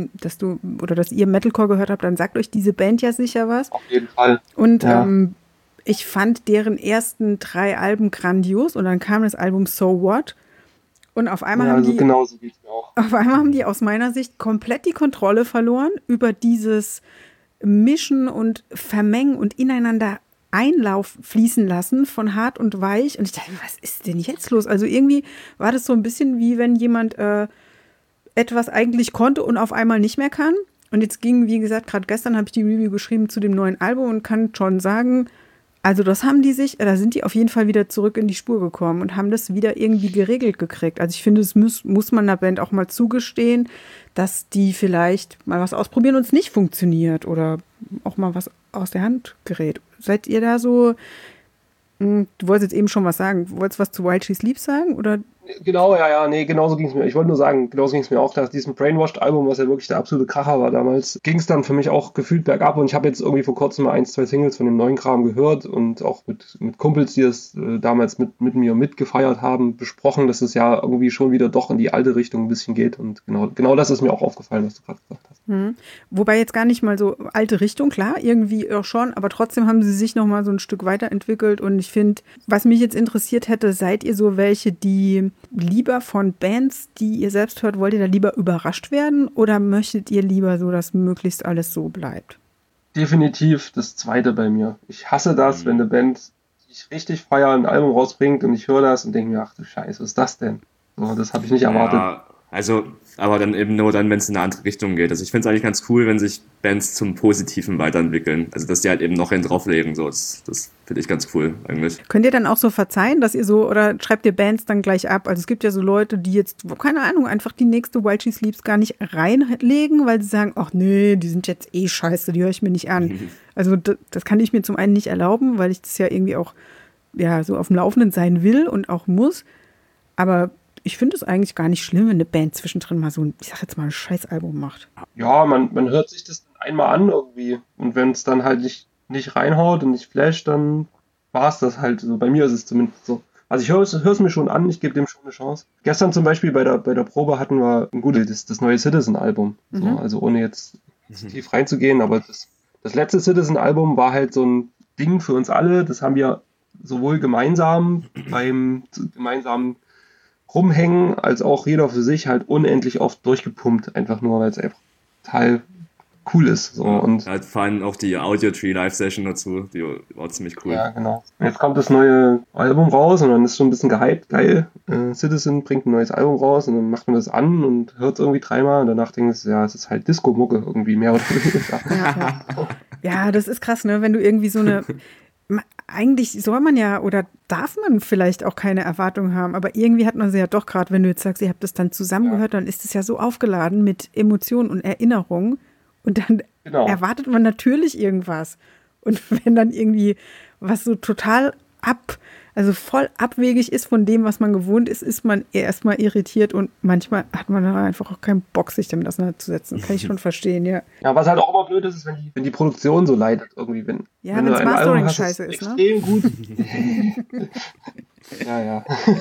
dass ihr Metalcore gehört habt, dann sagt euch diese Band ja sicher was. Auf jeden Fall. Und ja. Ich fand deren ersten 3 Alben grandios und dann kam das Album So What. Und auf einmal genauso geht's mir auch. Auf einmal haben die aus meiner Sicht komplett die Kontrolle verloren über dieses Mischen und Vermengen und ineinander Einlauf fließen lassen von hart und weich. Und ich dachte, was ist denn jetzt los? Also irgendwie war das so ein bisschen wie wenn jemand etwas eigentlich konnte und auf einmal nicht mehr kann. Und jetzt wie gesagt, gerade gestern habe ich die Review geschrieben zu dem neuen Album und kann schon sagen, also da sind die auf jeden Fall wieder zurück in die Spur gekommen und haben das wieder irgendwie geregelt gekriegt. Also ich finde, es muss man einer Band auch mal zugestehen, dass die vielleicht mal was ausprobieren und es nicht funktioniert oder auch mal was aus der Hand gerät. Seid ihr da so, du wolltest jetzt eben schon was sagen, wolltest du was zu While She Sleeps sagen, oder? Genau, genauso ging es mir. Ich wollte nur sagen, genauso ging es mir auch, dass diesem Brainwashed-Album, was ja wirklich der absolute Kracher war damals, ging es dann für mich auch gefühlt bergab und ich habe jetzt irgendwie vor kurzem mal 1, 2 Singles von dem neuen Kram gehört und auch mit Kumpels, die es damals mit mir mitgefeiert haben, besprochen, dass es ja irgendwie schon wieder doch in die alte Richtung ein bisschen geht und genau das ist mir auch aufgefallen, was du gerade gesagt hast. Wobei jetzt gar nicht mal so alte Richtung, klar, irgendwie auch schon, aber trotzdem haben sie sich noch mal so ein Stück weiterentwickelt und ich finde, was mich jetzt interessiert hätte, seid ihr so welche, die lieber von Bands, die ihr selbst hört, wollt ihr da lieber überrascht werden oder möchtet ihr lieber so, dass möglichst alles so bleibt? Definitiv das Zweite bei mir. Ich hasse das, wenn eine Band, die ich richtig feiere, ein Album rausbringt und ich höre das und denke mir, ach du Scheiße, was ist das denn? So, das habe ich nicht erwartet. Ja, also, aber dann eben nur dann, wenn es in eine andere Richtung geht. Also ich finde es eigentlich ganz cool, wenn sich Bands zum Positiven weiterentwickeln. Also dass die halt eben noch einen drauflegen. So, das finde ich ganz cool eigentlich. Könnt ihr dann auch so verzeihen, dass ihr so, oder schreibt ihr Bands dann gleich ab? Also es gibt ja so Leute, die jetzt, keine Ahnung, einfach die nächste While She Sleeps gar nicht reinlegen, weil sie sagen, ach nee, die sind jetzt eh scheiße, die höre ich mir nicht an. Also das kann ich mir zum einen nicht erlauben, weil ich das ja irgendwie auch ja so auf dem Laufenden sein will und auch muss. Aber ich finde es eigentlich gar nicht schlimm, wenn eine Band zwischendrin mal so ein, ich sag jetzt mal, ein Scheißalbum macht. Ja, man hört sich das dann einmal an irgendwie. Und wenn es dann halt nicht reinhaut und nicht flasht, dann war es das halt so. Bei mir ist es zumindest so. Also ich höre es mir schon an, ich gebe dem schon eine Chance. Gestern zum Beispiel bei der Probe hatten wir das neue Citizen-Album. So, also ohne jetzt tief reinzugehen, aber das letzte Citizen-Album war halt so ein Ding für uns alle. Das haben wir sowohl gemeinsam beim gemeinsamen Rumhängen als auch jeder für sich halt unendlich oft durchgepumpt, einfach nur, weil es einfach total cool ist. So. Und halt vor allem auch die Audio-Tree Live-Session dazu, die war ziemlich cool. ja, genau. Jetzt kommt das neue Album raus und dann ist schon ein bisschen gehypt, geil. Citizen bringt ein neues Album raus und dann macht man das an und hört es irgendwie 3-mal und danach denkt man, ja, es ist halt Disco-Mucke irgendwie mehr oder weniger. Ja, das ist krass, ne? Wenn du irgendwie so eine. Eigentlich soll man ja oder darf man vielleicht auch keine Erwartungen haben, aber irgendwie hat man sie ja doch, gerade wenn du jetzt sagst, ihr habt das dann zusammengehört, dann ist es ja so aufgeladen mit Emotionen und Erinnerungen und dann erwartet man natürlich irgendwas. Und wenn dann irgendwie was so total also voll abwegig ist von dem, was man gewohnt ist, ist man erstmal irritiert und manchmal hat man dann einfach auch keinen Bock, sich damit auseinanderzusetzen. Kann ich schon verstehen, ja. Ja, was halt auch immer blöd ist, wenn die Produktion so leidet irgendwie. Wenn das Mastering scheiße ist, ne? Extrem gut. Ja.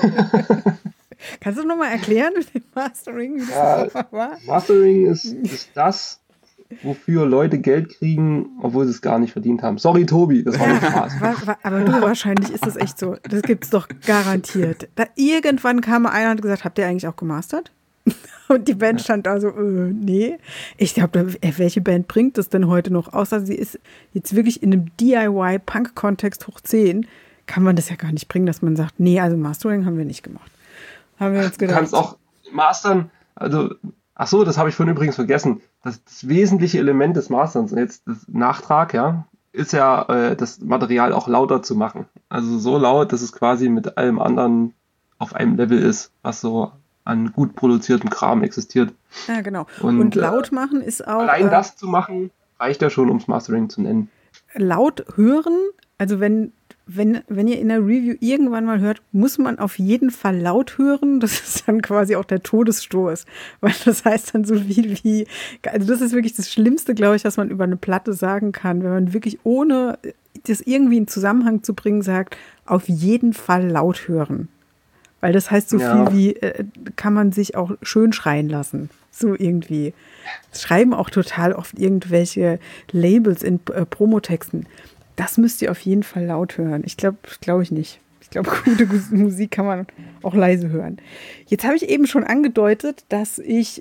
Kannst du nochmal erklären, wie das Mastering war? Mastering ist das, wofür Leute Geld kriegen, obwohl sie es gar nicht verdient haben. Sorry, Tobi, das war nicht Spaß. Aber du, wahrscheinlich ist das echt so. Das gibt's doch garantiert. Irgendwann kam einer und hat gesagt, habt ihr eigentlich auch gemastert? Und die Band stand da so, nee. Ich glaube, welche Band bringt das denn heute noch? Außer sie ist jetzt wirklich in einem DIY-Punk-Kontext hoch 10, kann man das ja gar nicht bringen, dass man sagt, nee, also Mastering haben wir nicht gemacht. Haben wir uns gedacht. Du kannst auch mastern, also ach so, das habe ich vorhin übrigens vergessen. Das wesentliche Element des Masterns, und jetzt das Nachtrag, ja, ist ja, das Material auch lauter zu machen. Also so laut, dass es quasi mit allem anderen auf einem Level ist, was so an gut produziertem Kram existiert. Ja, genau. Und laut machen ist auch... Allein das zu machen, reicht ja schon, ums Mastering zu nennen. Laut hören, also wenn ihr in der Review irgendwann mal hört, muss man auf jeden Fall laut hören. Das ist dann quasi auch der Todesstoß. Weil das heißt dann so viel wie, also das ist wirklich das Schlimmste, glaube ich, was man über eine Platte sagen kann. Wenn man wirklich ohne das irgendwie in Zusammenhang zu bringen sagt, auf jeden Fall laut hören. Weil das heißt so viel wie, kann man sich auch schön schreien lassen. So irgendwie. Das schreiben auch total oft irgendwelche Labels in Promotexten. Das müsst ihr auf jeden Fall laut hören. Ich glaube ich nicht. Ich glaube, gute Musik kann man auch leise hören. Jetzt habe ich eben schon angedeutet, dass ich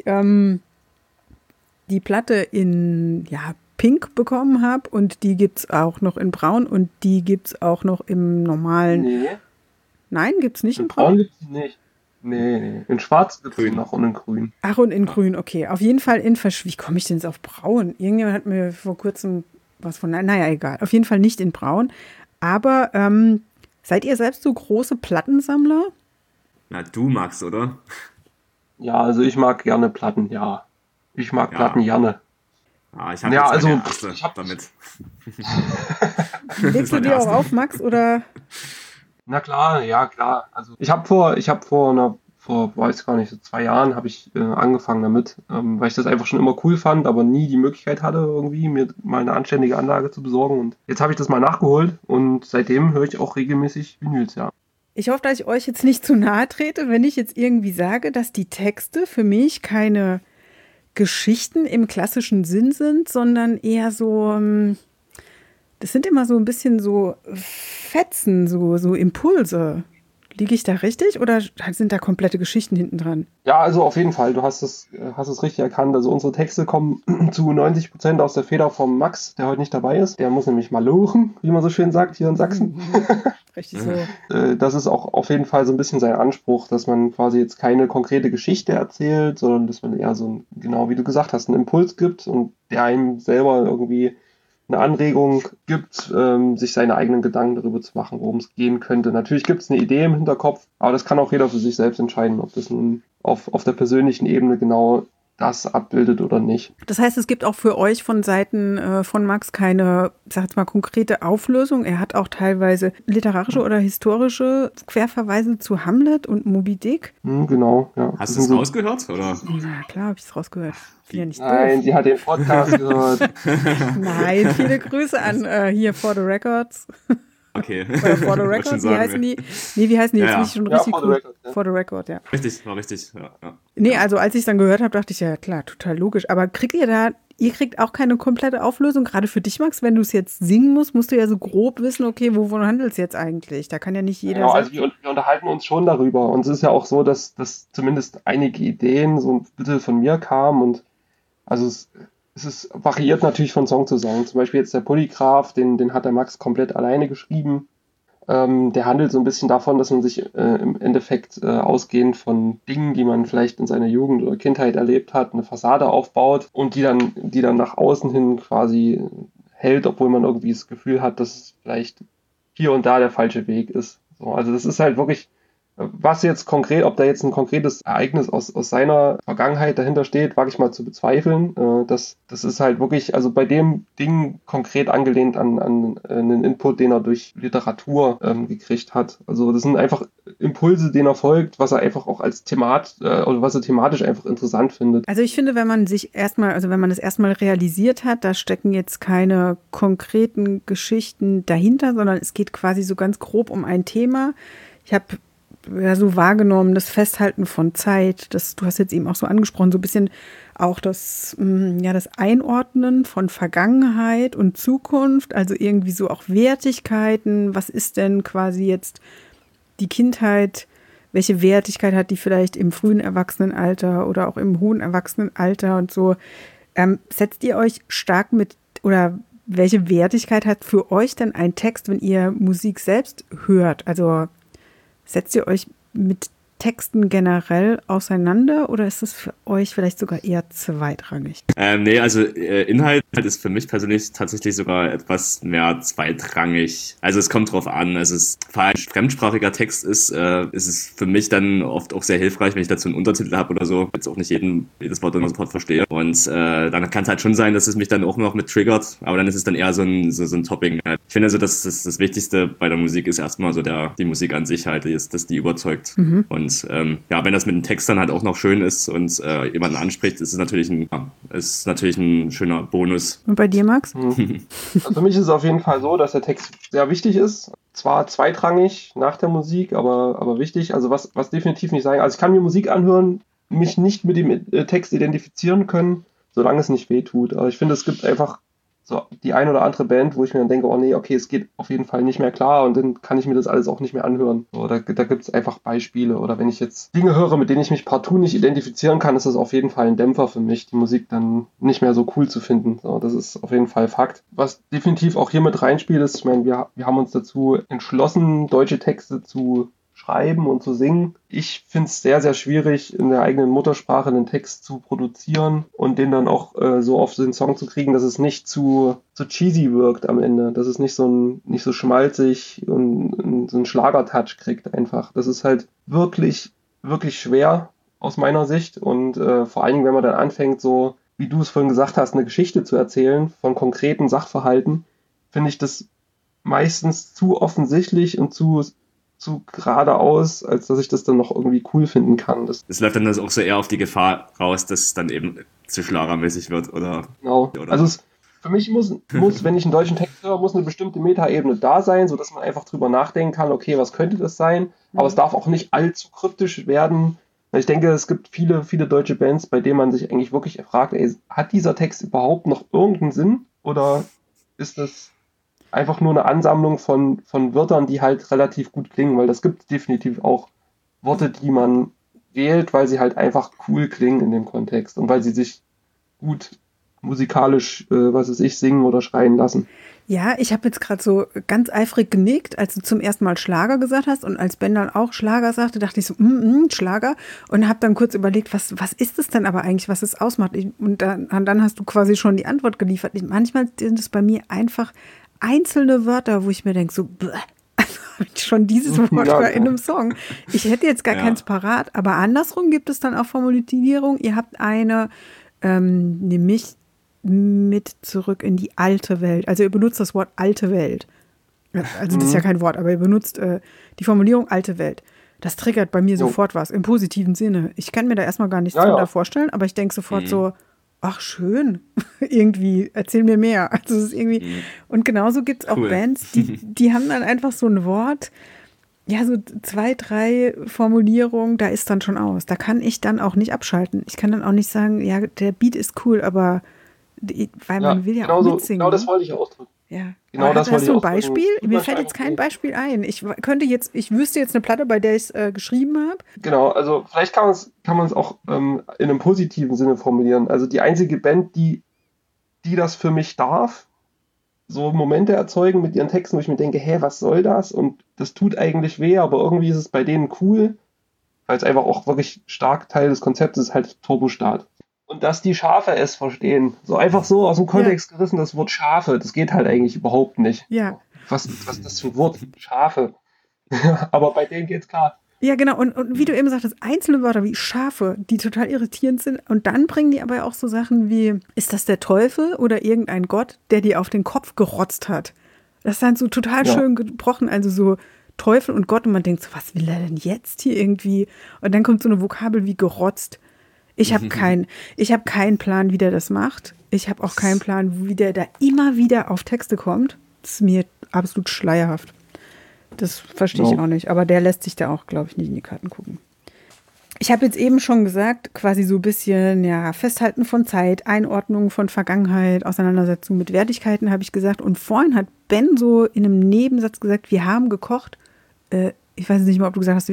die Platte in Pink bekommen habe und die gibt es auch noch in Braun und die gibt es auch noch im normalen... Nee. Nein, gibt es nicht in Braun? In Braun gibt es nicht. Nee. In Schwarz gibt es noch und in Grün. Ach, und in Grün, okay. Auf jeden Fall wie komme ich denn jetzt auf Braun? Irgendjemand hat mir vor kurzem was von, naja, egal. Auf jeden Fall nicht in Braun. Aber seid ihr selbst so große Plattensammler? Na, du magst, oder? Ja, also ich mag gerne Platten, ja. Ich mag Platten gerne. Ah, ich habe jetzt eine erste damit. Legst du die auch auf, Max, oder? Na klar, ja klar. Also ich habe weiß gar nicht, so 2 Jahren habe ich angefangen damit, weil ich das einfach schon immer cool fand, aber nie die Möglichkeit hatte, irgendwie mir mal eine anständige Anlage zu besorgen. Und jetzt habe ich das mal nachgeholt und seitdem höre ich auch regelmäßig Vinyls, ja. Ich hoffe, dass ich euch jetzt nicht zu nahe trete, wenn ich jetzt irgendwie sage, dass die Texte für mich keine Geschichten im klassischen Sinn sind, sondern eher so, das sind immer so ein bisschen so Fetzen, so Impulse. Liege ich da richtig oder sind da komplette Geschichten hinten dran? Ja, also auf jeden Fall. Du hast es richtig erkannt. Also unsere Texte kommen zu 90% aus der Feder vom Max, der heute nicht dabei ist. Der muss nämlich mal lochen, wie man so schön sagt hier in Sachsen. Richtig so. Das ist auch auf jeden Fall so ein bisschen sein Anspruch, dass man quasi jetzt keine konkrete Geschichte erzählt, sondern dass man eher so, genau wie du gesagt hast, einen Impuls gibt und der einem selber irgendwie eine Anregung gibt, sich seine eigenen Gedanken darüber zu machen, worum es gehen könnte. Natürlich gibt es eine Idee im Hinterkopf, aber das kann auch jeder für sich selbst entscheiden, ob das nun auf der persönlichen Ebene genau das abbildet oder nicht. Das heißt, es gibt auch für euch von Seiten von Max keine, ich sag jetzt mal, konkrete Auflösung. Er hat auch teilweise literarische oder historische Querverweise zu Hamlet und Moby Dick. Genau, ja. Hast du es rausgehört? Oder? Na klar, habe ich es rausgehört. Bin ja nicht Nein, doof. sie hat den Podcast gehört. Nein, viele Grüße an hier For the Records. Okay. Oder For the Record, wie heißen die? Nee, wie heißen die jetzt nicht schon richtig For the cool? Record, ja. For the Record, ja. Richtig, war richtig, ja. Nee, also als ich es dann gehört habe, dachte ich, ja klar, total logisch. Aber kriegt ihr da ihr kriegt auch keine komplette Auflösung. Gerade für dich, Max, wenn du es jetzt singen musst du ja so grob wissen, okay, wovon handelt es jetzt eigentlich? Da kann ja nicht jeder Genau, also wir unterhalten uns schon darüber. Und es ist ja auch so, dass zumindest einige Ideen so ein bisschen von mir kamen. Und also variiert natürlich von Song zu Song. Zum Beispiel jetzt der Polygraph, den hat der Max komplett alleine geschrieben. Der handelt so ein bisschen davon, dass man sich im Endeffekt ausgehend von Dingen, die man vielleicht in seiner Jugend oder Kindheit erlebt hat, eine Fassade aufbaut und die dann nach außen hin quasi hält, obwohl man irgendwie das Gefühl hat, dass es vielleicht hier und da der falsche Weg ist. So, also das ist halt wirklich, was jetzt konkret, ob da jetzt ein konkretes Ereignis aus seiner Vergangenheit dahinter steht, wage ich mal zu bezweifeln. Das ist halt wirklich, also bei dem Ding konkret angelehnt an einen Input, den er durch Literatur gekriegt hat. Also das sind einfach Impulse, denen er folgt, was er einfach auch als oder was er thematisch einfach interessant findet. Also ich finde, wenn man das erstmal realisiert hat, da stecken jetzt keine konkreten Geschichten dahinter, sondern es geht quasi so ganz grob um ein Thema. Ich habe so wahrgenommen, das Festhalten von Zeit, du hast jetzt eben auch so angesprochen, so ein bisschen auch das Einordnen von Vergangenheit und Zukunft, also irgendwie so auch Wertigkeiten, was ist denn quasi jetzt die Kindheit, welche Wertigkeit hat die vielleicht im frühen Erwachsenenalter oder auch im hohen Erwachsenenalter und so. Setzt ihr euch stark oder welche Wertigkeit hat für euch denn ein Text, wenn ihr Musik selbst hört? Also setzt ihr euch mit Texten generell auseinander oder ist es für euch vielleicht sogar eher zweitrangig? Nee, also Inhalt ist für mich persönlich tatsächlich sogar etwas mehr zweitrangig. Also es kommt drauf an. Also vor allem ein fremdsprachiger Text ist es für mich dann oft auch sehr hilfreich, wenn ich dazu einen Untertitel habe oder so. Jetzt auch nicht jedes Wort immer sofort verstehe. Und dann kann es halt schon sein, dass es mich dann auch noch mit triggert. Aber dann ist es dann eher so ein Topping. Ich finde also, dass das Wichtigste bei der Musik ist erstmal so die Musik an sich halt, dass die überzeugt. Mhm. Und wenn das mit dem Text dann halt auch noch schön ist und jemanden anspricht, ist es natürlich ein schöner Bonus. Und bei dir, Max? Also für mich ist es auf jeden Fall so, dass der Text sehr wichtig ist. Zwar zweitrangig nach der Musik, aber wichtig. Also was definitiv nicht sagen. Also ich kann mir Musik anhören, mich nicht mit dem Text identifizieren können, solange es nicht wehtut. Aber ich finde, es gibt einfach so die ein oder andere Band, wo ich mir dann denke, oh nee, okay, es geht auf jeden Fall nicht mehr klar und dann kann ich mir das alles auch nicht mehr anhören. So, da gibt es einfach Beispiele. Oder wenn ich jetzt Dinge höre, mit denen ich mich partout nicht identifizieren kann, ist das auf jeden Fall ein Dämpfer für mich, die Musik dann nicht mehr so cool zu finden. So, das ist auf jeden Fall Fakt. Was definitiv auch hier mit reinspielt, ist, ich meine, wir haben uns dazu entschlossen, deutsche Texte zu schreiben und zu singen. Ich finde es sehr, sehr schwierig, in der eigenen Muttersprache einen Text zu produzieren und den dann auch so auf den Song zu kriegen, dass es nicht zu cheesy wirkt am Ende, dass es nicht so schmalzig und so einen Schlagertouch kriegt einfach. Das ist halt wirklich, wirklich schwer aus meiner Sicht und vor allen Dingen, wenn man dann anfängt, so wie du es vorhin gesagt hast, eine Geschichte zu erzählen von konkreten Sachverhalten, finde ich das meistens zu offensichtlich und zu geradeaus, als dass ich das dann noch irgendwie cool finden kann. Das läuft dann auch so eher auf die Gefahr raus, dass es dann eben zu schlagermäßig wird, oder? Genau. Also für mich muss, wenn ich einen deutschen Text höre, muss eine bestimmte Metaebene da sein, sodass man einfach drüber nachdenken kann, okay, was könnte das sein? Aber es darf auch nicht allzu kryptisch werden. Ich denke, es gibt viele, viele deutsche Bands, bei denen man sich eigentlich wirklich fragt, hat dieser Text überhaupt noch irgendeinen Sinn? Oder ist das einfach nur eine Ansammlung von Wörtern, die halt relativ gut klingen, weil das gibt definitiv auch Worte, die man wählt, weil sie halt einfach cool klingen in dem Kontext und weil sie sich gut musikalisch, singen oder schreien lassen. Ja, ich habe jetzt gerade so ganz eifrig genickt, als du zum ersten Mal Schlager gesagt hast und als Ben dann auch Schlager sagte, dachte ich so, Schlager und habe dann kurz überlegt, was ist es denn aber eigentlich, was es ausmacht? Und dann hast du quasi schon die Antwort geliefert. Manchmal sind es bei mir einfach einzelne Wörter, wo ich mir denke, so, schon dieses Wort war in einem Song. Ich hätte jetzt gar keins parat, aber andersrum gibt es dann auch Formulierung. Ihr habt eine, nämlich mit zurück in die alte Welt. Also ihr benutzt das Wort alte Welt. Also das ist ja kein Wort, aber ihr benutzt die Formulierung alte Welt. Das triggert bei mir sofort was, im positiven Sinne. Ich kann mir da erstmal gar nichts drunter vorstellen, aber ich denke sofort so, ach schön, irgendwie, erzähl mir mehr. Also es ist irgendwie, und genauso gibt es auch Bands, die haben dann einfach so ein Wort, ja, so 2, 3 Formulierungen, da ist dann schon aus. Da kann ich dann auch nicht abschalten. Ich kann dann auch nicht sagen, ja, der Beat ist cool, aber weil man will ja genau auch so, mitsingen. genau das wollte ich ausdrücken. Ja. Genau das wollte hast ich du ein ausdrücken. Beispiel? Mir fällt jetzt kein Beispiel ein. Ich wüsste jetzt eine Platte, bei der ich es geschrieben habe. Genau, also vielleicht kann man es auch in einem positiven Sinne formulieren. Also die einzige Band, die das für mich darf, so Momente erzeugen mit ihren Texten, wo ich mir denke, hä, was soll das? Und das tut eigentlich weh, aber irgendwie ist es bei denen cool, weil es einfach auch wirklich stark Teil des Konzepts ist, halt Turbostart. Und dass die Schafe es verstehen. So einfach so aus dem Kontext gerissen, das Wort Schafe, das geht halt eigentlich überhaupt nicht. Ja. Was ist das für ein Wort? Schafe. Aber bei denen geht's klar. Ja, genau. Und wie du eben sagtest, einzelne Wörter wie Schafe, die total irritierend sind. Und dann bringen die aber auch so Sachen wie, ist das der Teufel oder irgendein Gott, der dir auf den Kopf gerotzt hat? Das ist dann so total schön gebrochen. Also so Teufel und Gott. Und man denkt so, was will er denn jetzt hier irgendwie? Und dann kommt so eine Vokabel wie gerotzt. Ich habe keinen Plan, wie der das macht. Ich habe auch keinen Plan, wie der da immer wieder auf Texte kommt. Das ist mir absolut schleierhaft. Das verstehe ich auch nicht. Aber der lässt sich da auch, glaube ich, nicht in die Karten gucken. Ich habe jetzt eben schon gesagt, quasi so ein bisschen, ja, Festhalten von Zeit, Einordnung von Vergangenheit, Auseinandersetzung mit Wertigkeiten, habe ich gesagt. Und vorhin hat Ben so in einem Nebensatz gesagt, wir haben gekocht. Ich weiß nicht mal, ob du gesagt hast,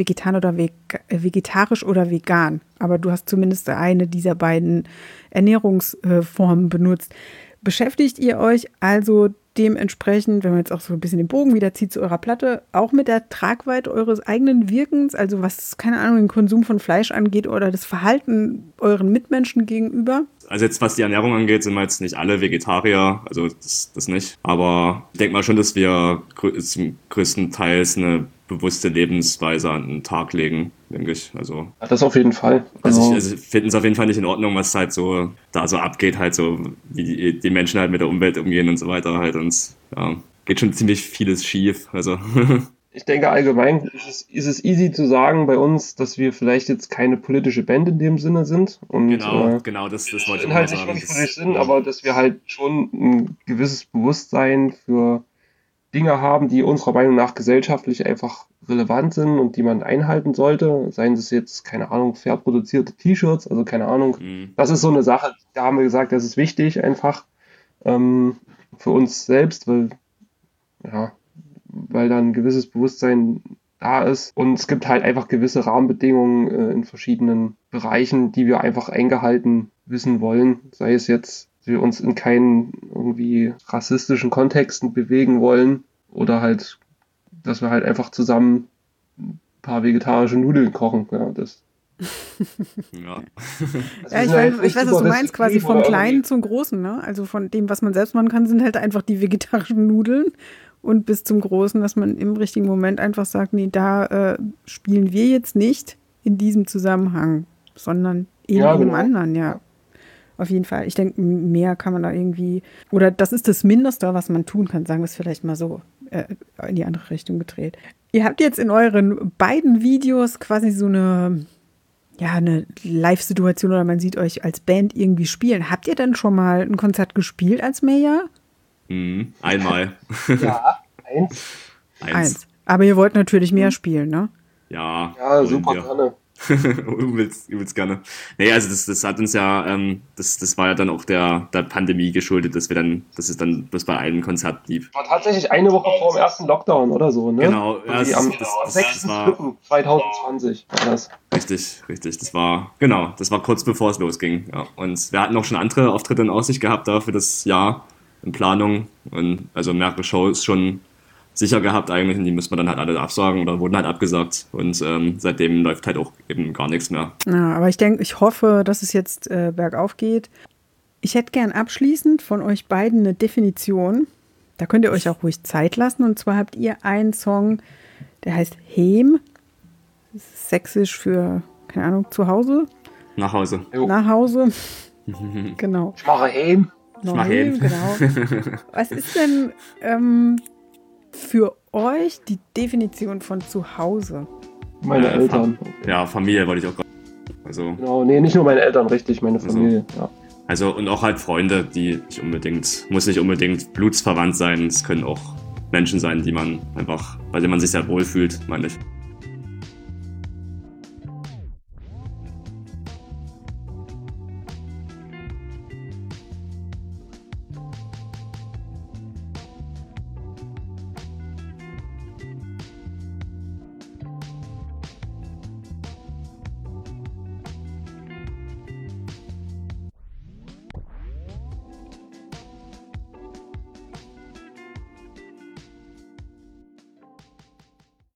vegetarisch oder vegan. Aber du hast zumindest eine dieser beiden Ernährungsformen benutzt. Beschäftigt ihr euch also dementsprechend, wenn man jetzt auch so ein bisschen den Bogen wieder zieht zu eurer Platte, auch mit der Tragweite eures eigenen Wirkens, also was, keine Ahnung, den Konsum von Fleisch angeht oder das Verhalten euren Mitmenschen gegenüber? Also jetzt, was die Ernährung angeht, sind wir jetzt nicht alle Vegetarier, also das nicht. Aber ich denke mal schon, dass wir zum größten Teils eine bewusste Lebensweise an den Tag legen, denke ich. Also das auf jeden Fall. Also ich finde es auf jeden Fall nicht in Ordnung, was halt so da so abgeht, halt so, wie die Menschen halt mit der Umwelt umgehen und so weiter halt. Und ja, geht schon ziemlich vieles schief. Also ich denke allgemein ist es easy zu sagen bei uns, dass wir vielleicht jetzt keine politische Band in dem Sinne sind. Und, genau, das wollte ich inhaltlich auch sagen. wirklich politisch sind, aber dass wir halt schon ein gewisses Bewusstsein für Dinge haben, die unserer Meinung nach gesellschaftlich einfach relevant sind und die man einhalten sollte. Seien es jetzt, keine Ahnung, fair produzierte T-Shirts, also keine Ahnung. Das ist so eine Sache, da haben wir gesagt, das ist wichtig einfach für uns selbst, weil da ein gewisses Bewusstsein da ist. Und es gibt halt einfach gewisse Rahmenbedingungen in verschiedenen Bereichen, die wir einfach eingehalten wissen wollen. Sei es jetzt, dass wir uns in keinen irgendwie rassistischen Kontexten bewegen wollen oder halt, dass wir halt einfach zusammen ein paar vegetarische Nudeln kochen. Ja, das. Ja. Also ich weiß, was du meinst, quasi vom Kleinen zum Großen, ne? Also von dem, was man selbst machen kann, sind halt einfach die vegetarischen Nudeln. Und bis zum Großen, dass man im richtigen Moment einfach sagt, nee, da spielen wir jetzt nicht in diesem Zusammenhang, sondern in einem anderen, ja. Auf jeden Fall. Ich denke, mehr kann man da irgendwie, oder das ist das Mindeste, was man tun kann, sagen wir es vielleicht mal so, in die andere Richtung gedreht. Ihr habt jetzt in euren beiden Videos quasi so eine Live-Situation oder man sieht euch als Band irgendwie spielen. Habt ihr denn schon mal ein Konzert gespielt als Meja? Einmal. Ja, eins. Aber ihr wollt natürlich mehr spielen, ne? Ja, super gerne. übelst gerne. Nee, also das hat uns ja, das war ja dann auch der Pandemie geschuldet, dass es dann bloß bei einem Konzert lief. War tatsächlich eine Woche vor dem ersten Lockdown oder so, ne? Genau, ja, am 6.3.2020 war das. Richtig, das war kurz bevor es losging. Ja. Und wir hatten auch schon andere Auftritte in Aussicht gehabt da für das Jahr in Planung und also mehrere Shows schon sicher gehabt eigentlich und die müssen wir dann halt alle absagen oder wurden halt abgesagt und seitdem läuft halt auch eben gar nichts mehr. Ja, aber ich hoffe, dass es jetzt bergauf geht. Ich hätte gern abschließend von euch beiden eine Definition. Da könnt ihr euch auch ruhig Zeit lassen und zwar habt ihr einen Song, der heißt Heim. Das ist sächsisch für, keine Ahnung, zu Hause. Nach Hause. Nach Hause. Genau. Ich mache Heim. Genau. Was ist denn für euch die Definition von zu Hause? Meine Eltern. Ja, Familie wollte ich auch gerade. Also, genau, nee, nicht nur meine Eltern, richtig, meine Familie. Ja. Also und auch halt Freunde, die muss nicht unbedingt blutsverwandt sein. Es können auch Menschen sein, bei denen man sich sehr wohl fühlt, meine ich.